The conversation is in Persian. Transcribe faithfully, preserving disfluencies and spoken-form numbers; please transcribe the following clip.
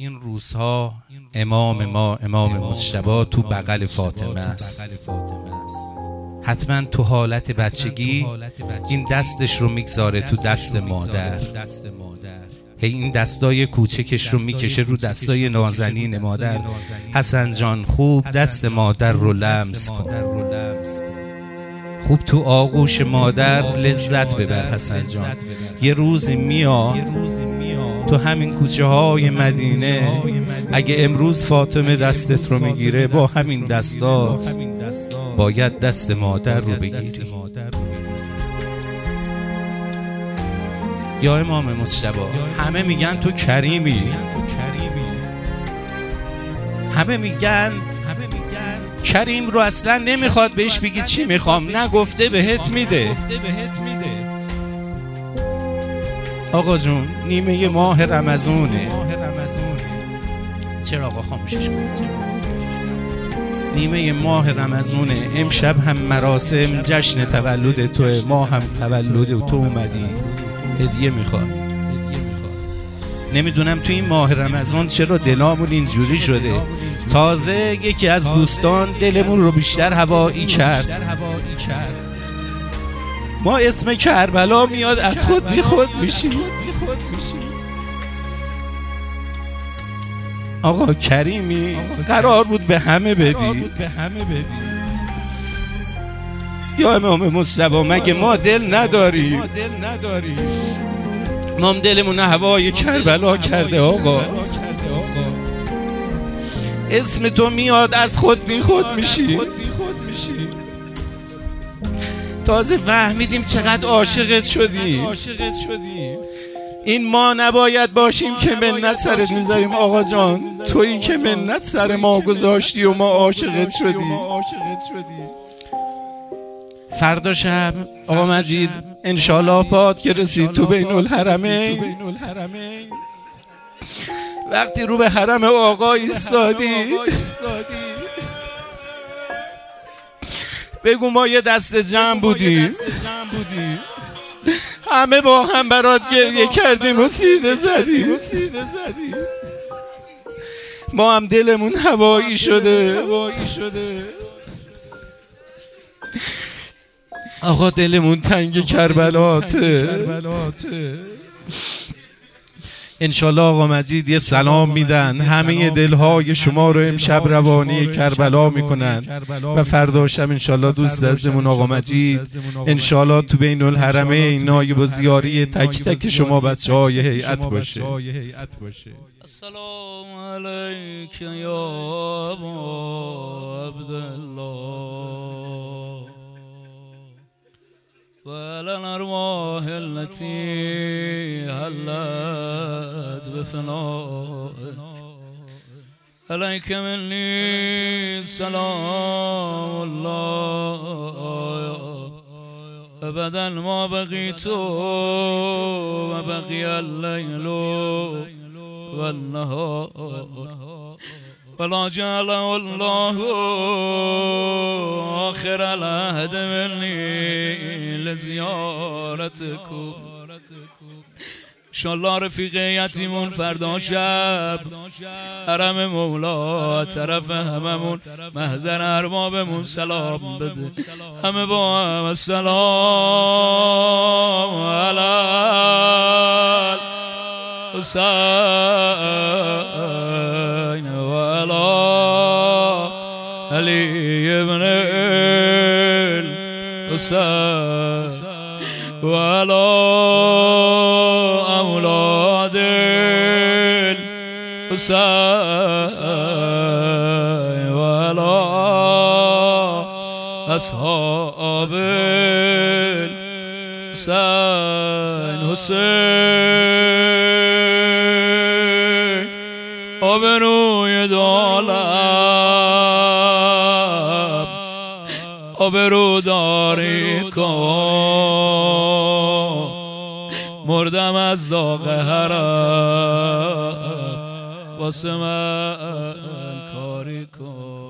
این روزها امام ما امام مجتبی تو بغل فاطمه است. حتما تو حالت بچگی این دستش رو میگذاره تو دست مادر، هی این دستای کوچکش رو میکشه رو دستای نازنین مادر. حسن جان خوب دست مادر رو لمس کن، خوب تو آغوش مادر لذت ببر. حسن جان یه روزی میاد تو همین کوچه های مدینه، اگه امروز فاطمه دستت رو میگیره با همین دستات باید دست مادر رو بگیری. یا امام مجتبی همه میگن تو کریمی، همه میگن کریم رو اصلا نمیخواد بهش بگی چی میخوام، نگفته بهت میده. آقا جون نیمه ماه رمضونه، چرا آقا خاموشش کنید؟ نیمه ماه رمضونه، امشب هم مراسم جشن تولد توه، ما هم تولد تو اومدی هدیه میخواد. نمیدونم تو این ماه رمضان چرا دلامون اینجوری شده. تازه یکی از دوستان دلمون رو بیشتر هوایی کرد، ما اسم کربلا میاد از خود بی خود میشیم. آقا کریمی قرار بود به همه بدی. یا امام مجتبی مگه ما دل نداریم؟ ما هم دلمون هوای کربلا کرده. آقا اسم تو میاد از خود بی خود میشی. تازه فهمیدیم چقدر عاشقت شدی. این ما نباید باشیم که منت سرت میذاریم. آقا جان تویی که منت سر ما گذاشتی و ما عاشقت شدی. فردا شب آقا مجید انشالله پات که رسید تو بین الحرمین، وقتی رو به حرم آقا ایستادی بگو ما یه دست جمع بودیم، همه با هم برات گریه کردیم و سینه زدیم. ما هم دلمون هوایی شده. آقا دلمون تنگ کربلاته. انشالله آقا مجید یه سلام میدن، همه دلهای شما رو امشب روانی کربلا میکنن و فردا شب انشالله دوست عزیزمون آقا مجید انشالله تو بین الحرمین نایب و زیاری تک تک شما بچه های هیئت باشه. السلام علیک یا ابا عبدالله وعلى الأرواح التي هلت بفنائك عليك مني سلام الله أبدا ما بقيت وبقي الليل والنهار ولا جعله الله آخر العهد مني لزیارتکم. انشالله رفیق یتیمون فردا شب حرم مولا طرف هممون محضر اربابمون سلام بده. همه با هم السلام علی حسین و علی علی ابن الحسین و علی اولاد الحسین و علی اصحاب الحسین. حسین آبروی دالم آبرو داری کن، مردم از داغ حرم واسه من کاری کن.